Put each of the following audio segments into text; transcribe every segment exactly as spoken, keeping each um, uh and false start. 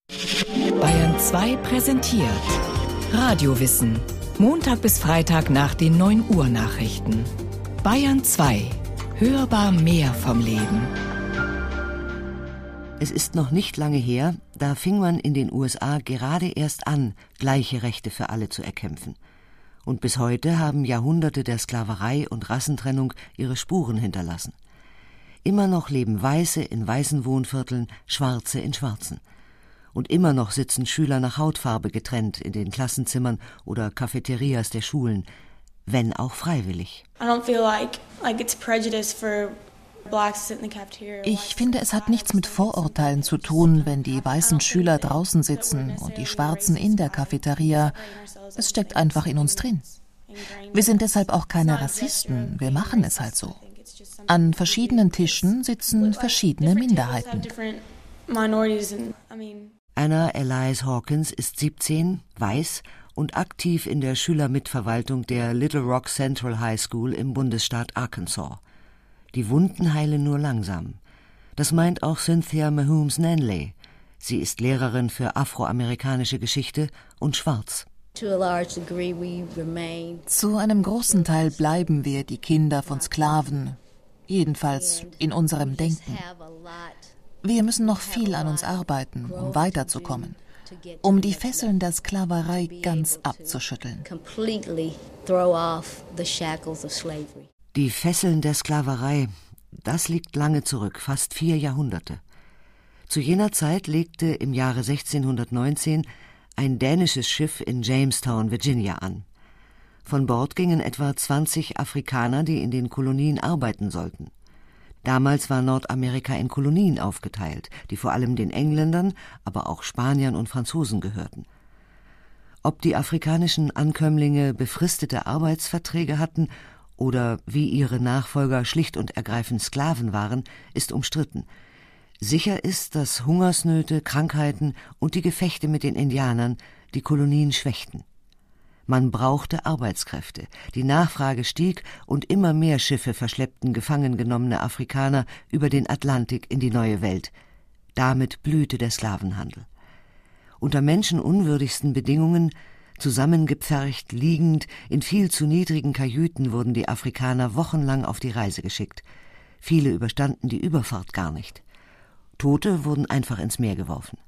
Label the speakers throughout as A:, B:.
A: Bayern zwei präsentiert Radiowissen. Montag bis Freitag nach den neun Uhr Nachrichten. Bayern zwei. Hörbar mehr vom Leben.
B: Es ist noch nicht lange her, da fing man in den U S A gerade erst an, gleiche Rechte für alle zu erkämpfen. Und bis heute haben Jahrhunderte der Sklaverei und Rassentrennung ihre Spuren hinterlassen. Immer noch leben Weiße in weißen Wohnvierteln, Schwarze in schwarzen. Und immer noch sitzen Schüler nach Hautfarbe getrennt in den Klassenzimmern oder Cafeterias der Schulen, wenn auch freiwillig.
C: I don't feel like, like it's prejudice for
D: Ich finde, es hat nichts mit Vorurteilen zu tun, wenn die weißen Schüler draußen sitzen und die Schwarzen in der Cafeteria. Es steckt einfach in uns drin. Wir sind deshalb auch keine Rassisten, wir machen es halt so. An verschiedenen Tischen sitzen verschiedene Minderheiten.
B: Anna Elias Hawkins ist siebzehn, weiß und aktiv in der Schülermitverwaltung der Little Rock Central High School im Bundesstaat Arkansas. Die Wunden heilen nur langsam. Das meint auch Cynthia Mahomes-Nanley. Sie ist Lehrerin für afroamerikanische Geschichte und Schwarz.
D: Zu einem großen Teil bleiben wir die Kinder von Sklaven, jedenfalls in unserem Denken. Wir müssen noch viel an uns arbeiten, um weiterzukommen, um die Fesseln der Sklaverei ganz abzuschütteln.
B: Die Fesseln der Sklaverei, das liegt lange zurück, fast vier Jahrhunderte. Zu jener Zeit legte im Jahre sechzehnhundertneunzehn ein dänisches Schiff in Jamestown, Virginia, an. Von Bord gingen etwa zwanzig Afrikaner, die in den Kolonien arbeiten sollten. Damals war Nordamerika in Kolonien aufgeteilt, die vor allem den Engländern, aber auch Spaniern und Franzosen gehörten. Ob die afrikanischen Ankömmlinge befristete Arbeitsverträge hatten oder wie ihre Nachfolger schlicht und ergreifend Sklaven waren, ist umstritten. Sicher ist, dass Hungersnöte, Krankheiten und die Gefechte mit den Indianern die Kolonien schwächten. Man brauchte Arbeitskräfte, die Nachfrage stieg und immer mehr Schiffe verschleppten gefangen genommene Afrikaner über den Atlantik in die neue Welt. Damit blühte der Sklavenhandel. Unter menschenunwürdigsten Bedingungen, zusammengepfercht, liegend, in viel zu niedrigen Kajüten wurden die Afrikaner wochenlang auf die Reise geschickt. Viele überstanden die Überfahrt gar nicht. Tote wurden einfach ins Meer geworfen.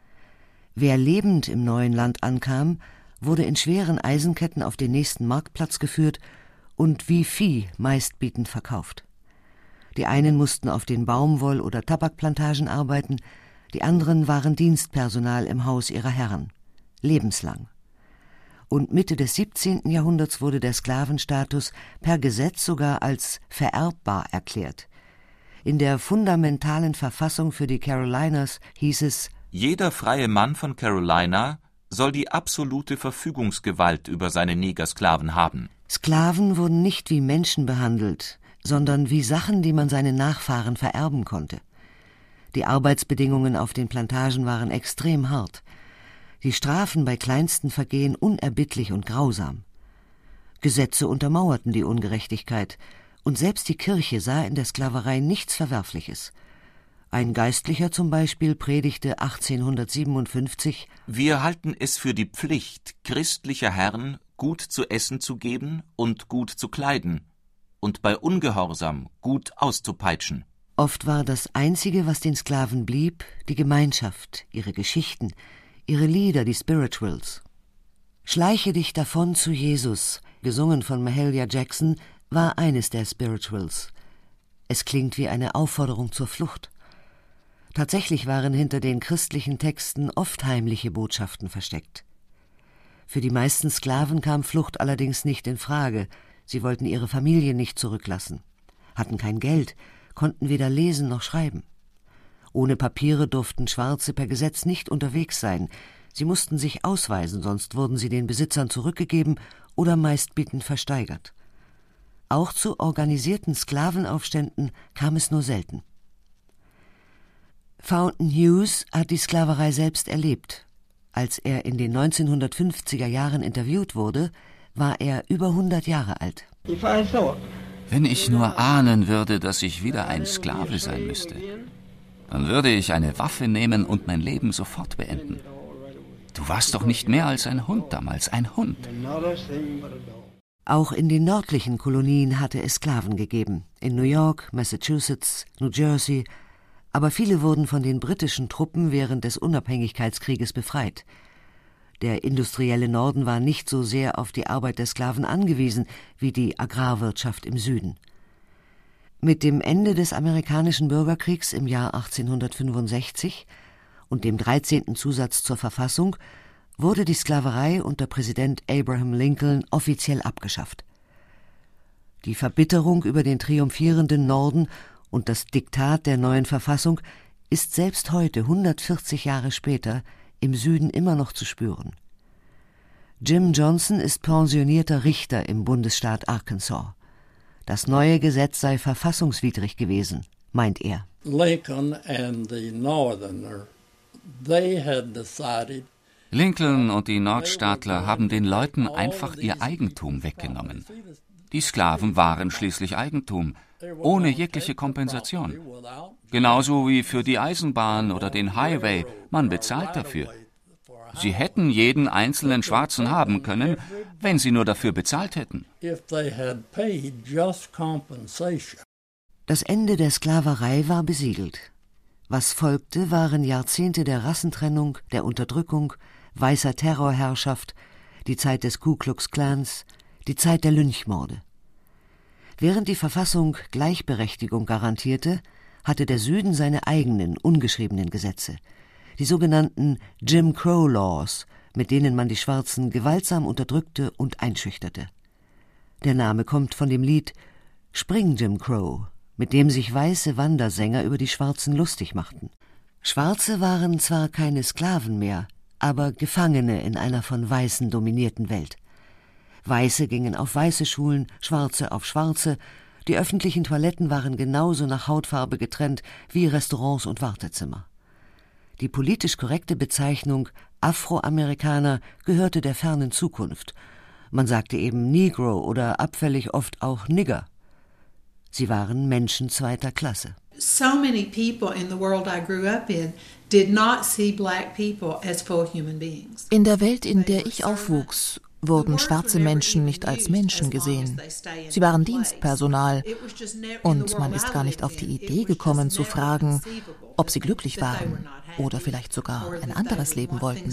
B: Wer lebend im neuen Land ankam, wurde in schweren Eisenketten auf den nächsten Marktplatz geführt und wie Vieh meistbietend verkauft. Die einen mussten auf den Baumwoll- oder Tabakplantagen arbeiten, die anderen waren Dienstpersonal im Haus ihrer Herren. Lebenslang. Und Mitte des siebzehnten Jahrhunderts wurde der Sklavenstatus per Gesetz sogar als vererbbar erklärt. In der fundamentalen Verfassung für die Carolinas hieß es:
E: Jeder freie Mann von Carolina soll die absolute Verfügungsgewalt über seine Negersklaven haben.
B: Sklaven wurden nicht wie Menschen behandelt, sondern wie Sachen, die man seinen Nachfahren vererben konnte. Die Arbeitsbedingungen auf den Plantagen waren extrem hart. Die Strafen bei kleinsten Vergehen unerbittlich und grausam. Gesetze untermauerten die Ungerechtigkeit, und selbst die Kirche sah in der Sklaverei nichts Verwerfliches. Ein Geistlicher zum Beispiel predigte achtzehnhundertsiebenundfünfzig:
E: Wir halten es für die Pflicht christlicher Herren, gut zu essen zu geben und gut zu kleiden und bei Ungehorsam gut auszupeitschen.
B: Oft war das Einzige, was den Sklaven blieb, die Gemeinschaft, ihre Geschichten, ihre Lieder, die Spirituals. Schleiche dich davon zu Jesus, gesungen von Mahalia Jackson, war eines der Spirituals. Es klingt wie eine Aufforderung zur Flucht. Tatsächlich waren hinter den christlichen Texten oft heimliche Botschaften versteckt. Für die meisten Sklaven kam Flucht allerdings nicht in Frage. Sie wollten ihre Familie nicht zurücklassen, hatten kein Geld, konnten weder lesen noch schreiben. Ohne Papiere durften Schwarze per Gesetz nicht unterwegs sein. Sie mussten sich ausweisen, sonst wurden sie den Besitzern zurückgegeben oder meistbietend versteigert. Auch zu organisierten Sklavenaufständen kam es nur selten. Fountain Hughes hat die Sklaverei selbst erlebt. Als er in den neunzehnhundertfünfziger Jahren interviewt wurde, war er über hundert Jahre alt.
F: Wenn ich nur ahnen würde, dass ich wieder ein Sklave sein müsste. dann würde ich eine Waffe nehmen und mein Leben sofort beenden. Du warst doch nicht mehr als ein Hund damals, ein Hund.
B: Auch in den nördlichen Kolonien hatte es Sklaven gegeben, in New York, Massachusetts, New Jersey, aber viele wurden von den britischen Truppen während des Unabhängigkeitskrieges befreit. Der industrielle Norden war nicht so sehr auf die Arbeit der Sklaven angewiesen wie die Agrarwirtschaft im Süden. Mit dem Ende des amerikanischen Bürgerkriegs im Jahr achtzehnhundertfünfundsechzig und dem dreizehnten Zusatz zur Verfassung wurde die Sklaverei unter Präsident Abraham Lincoln offiziell abgeschafft. Die Verbitterung über den triumphierenden Norden und das Diktat der neuen Verfassung ist selbst heute, hundertvierzig Jahre später, im Süden immer noch zu spüren. Jim Johnson ist pensionierter Richter im Bundesstaat Arkansas. Das neue Gesetz sei verfassungswidrig gewesen, meint er.
G: Lincoln and the Northerner, they had decided
F: Lincoln und die Nordstaatler haben den Leuten einfach ihr Eigentum weggenommen. Die Sklaven waren schließlich Eigentum, ohne jegliche Kompensation. Genauso wie für die Eisenbahn oder den Highway, man bezahlt dafür. Sie hätten jeden einzelnen Schwarzen haben können, wenn sie nur dafür bezahlt hätten.
B: Das Ende der Sklaverei war besiegelt. Was folgte, waren Jahrzehnte der Rassentrennung, der Unterdrückung, weißer Terrorherrschaft, die Zeit des Ku Klux Klans, die Zeit der Lynchmorde. Während die Verfassung Gleichberechtigung garantierte, hatte der Süden seine eigenen, ungeschriebenen Gesetze, die sogenannten Jim Crow Laws, mit denen man die Schwarzen gewaltsam unterdrückte und einschüchterte. Der Name kommt von dem Lied »Spring, Jim Crow«, mit dem sich weiße Wandersänger über die Schwarzen lustig machten. Schwarze waren zwar keine Sklaven mehr, aber Gefangene in einer von Weißen dominierten Welt. Weiße gingen auf weiße Schulen, Schwarze auf Schwarze, die öffentlichen Toiletten waren genauso nach Hautfarbe getrennt wie Restaurants und Wartezimmer. Die politisch korrekte Bezeichnung Afroamerikaner gehörte der fernen Zukunft. Man sagte eben Negro oder abfällig oft auch Nigger. Sie waren Menschen zweiter Klasse.
H: So many people in the world I grew up in did not see black people as full human beings.
D: In der Welt, in der ich aufwuchs, wurden schwarze Menschen nicht als Menschen gesehen. Sie waren Dienstpersonal und man ist gar nicht auf die Idee gekommen zu fragen, ob sie glücklich waren oder vielleicht sogar ein anderes Leben wollten.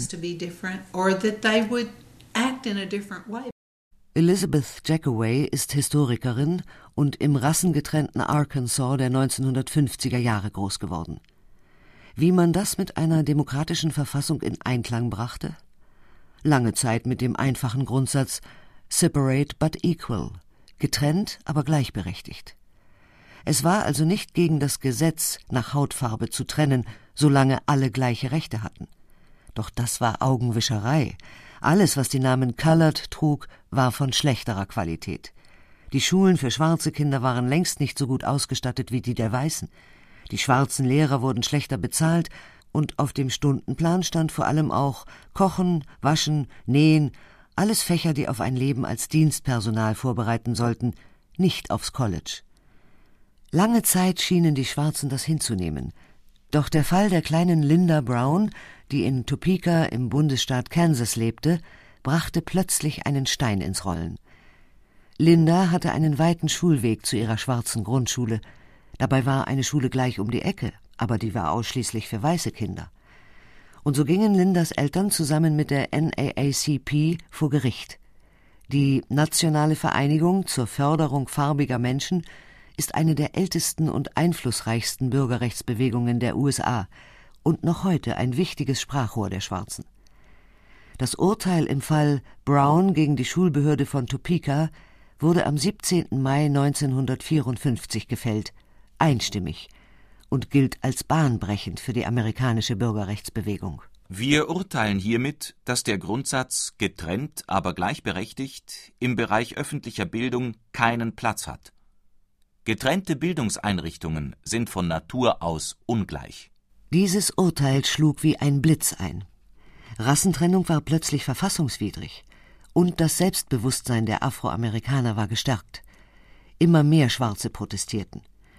B: Elizabeth Jackaway ist Historikerin und im rassengetrennten Arkansas der neunzehnhundertfünfziger Jahre groß geworden. Wie man das mit einer demokratischen Verfassung in Einklang brachte? Lange Zeit mit dem einfachen Grundsatz separate but equal, getrennt, aber gleichberechtigt. Es war also nicht gegen das Gesetz, nach Hautfarbe zu trennen, solange alle gleiche Rechte hatten. Doch das war Augenwischerei. Alles, was den Namen Colored trug, war von schlechterer Qualität. Die Schulen für schwarze Kinder waren längst nicht so gut ausgestattet wie die der Weißen. Die schwarzen Lehrer wurden schlechter bezahlt und auf dem Stundenplan stand vor allem auch Kochen, Waschen, Nähen, alles Fächer, die auf ein Leben als Dienstpersonal vorbereiten sollten, nicht aufs College. Lange Zeit schienen die Schwarzen das hinzunehmen. Doch der Fall der kleinen Linda Brown, die in Topeka im Bundesstaat Kansas lebte, brachte plötzlich einen Stein ins Rollen. Linda hatte einen weiten Schulweg zu ihrer schwarzen Grundschule. Dabei war eine Schule gleich um die Ecke, aber die war ausschließlich für weiße Kinder. Und so gingen Lindas Eltern zusammen mit der N double A C P vor Gericht. Die Nationale Vereinigung zur Förderung farbiger Menschen ist eine der ältesten und einflussreichsten Bürgerrechtsbewegungen der U S A und noch heute ein wichtiges Sprachrohr der Schwarzen. Das Urteil im Fall Brown gegen die Schulbehörde von Topeka wurde am siebzehnten Mai neunzehnhundertvierundfünfzig gefällt, einstimmig, und gilt als bahnbrechend für die amerikanische Bürgerrechtsbewegung.
E: Wir urteilen hiermit, dass der Grundsatz getrennt, aber gleichberechtigt im Bereich öffentlicher Bildung keinen Platz hat. Getrennte Bildungseinrichtungen sind von Natur aus ungleich.
B: Dieses Urteil schlug wie ein Blitz ein. Rassentrennung war plötzlich verfassungswidrig und das Selbstbewusstsein der Afroamerikaner war gestärkt. Immer mehr Schwarze protestierten.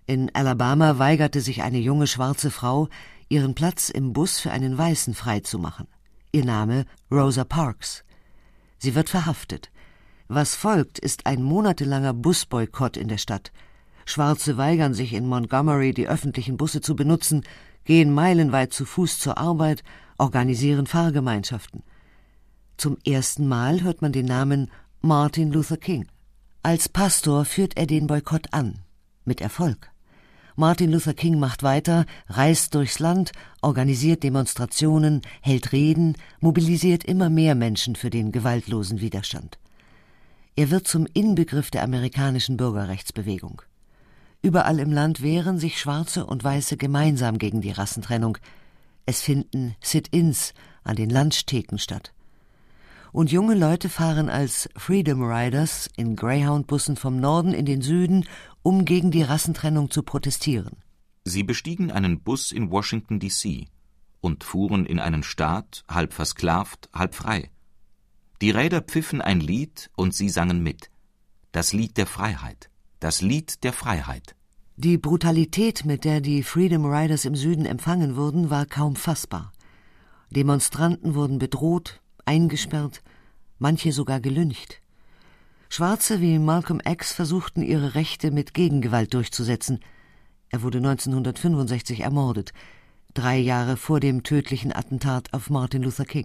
B: In Alabama weigerte sich eine junge schwarze Frau, ihren Platz im Bus für einen Weißen freizumachen. Ihr Name Rosa Parks. Sie wird verhaftet. Was folgt, ist ein monatelanger Busboykott in der Stadt. Schwarze weigern sich in Montgomery, die öffentlichen Busse zu benutzen, gehen meilenweit zu Fuß zur Arbeit, organisieren Fahrgemeinschaften. Zum ersten Mal hört man den Namen Martin Luther King. Als Pastor führt er den Boykott an. Mit Erfolg. Martin Luther King macht weiter, reist durchs Land, organisiert Demonstrationen, hält Reden, mobilisiert immer mehr Menschen für den gewaltlosen Widerstand. Er wird zum Inbegriff der amerikanischen Bürgerrechtsbewegung. Überall im Land wehren sich Schwarze und Weiße gemeinsam gegen die Rassentrennung. Es finden Sit-ins an den Lunchtheken statt. Und junge Leute fahren als Freedom Riders in Greyhound-Bussen vom Norden in den Süden, um gegen die Rassentrennung zu protestieren.
E: Sie bestiegen einen Bus in Washington D C und fuhren in einen Staat, halb versklavt, halb frei. Die Räder pfiffen ein Lied und sie sangen mit. Das Lied der Freiheit. Das Lied der Freiheit.
B: Die Brutalität, mit der die Freedom Riders im Süden empfangen wurden, war kaum fassbar. Demonstranten wurden bedroht, eingesperrt, manche sogar gelyncht. Schwarze wie Malcolm X versuchten, ihre Rechte mit Gegengewalt durchzusetzen. Er wurde neunzehnhundertfünfundsechzig ermordet, drei Jahre vor dem tödlichen Attentat auf Martin Luther King.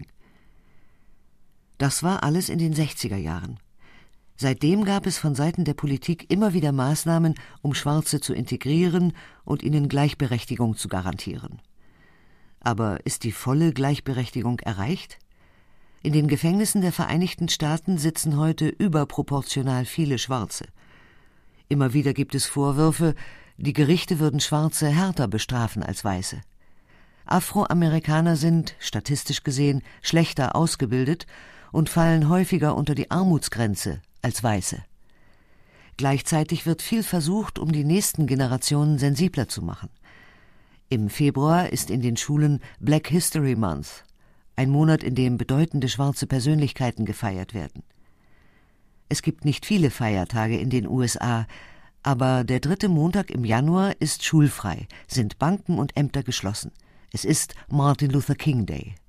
B: Das war alles in den sechziger Jahren. Seitdem gab es von Seiten der Politik immer wieder Maßnahmen, um Schwarze zu integrieren und ihnen Gleichberechtigung zu garantieren. Aber ist die volle Gleichberechtigung erreicht? In den Gefängnissen der Vereinigten Staaten sitzen heute überproportional viele Schwarze. Immer wieder gibt es Vorwürfe, die Gerichte würden Schwarze härter bestrafen als Weiße. Afroamerikaner sind, statistisch gesehen, schlechter ausgebildet und fallen häufiger unter die Armutsgrenze als Weiße. Gleichzeitig wird viel versucht, um die nächsten Generationen sensibler zu machen. Im Februar ist in den Schulen Black History Month, ein Monat, in dem bedeutende schwarze Persönlichkeiten gefeiert werden. Es gibt nicht viele Feiertage in den U S A, aber der dritte Montag im Januar ist schulfrei, sind Banken und Ämter geschlossen. Es ist Martin Luther King Day.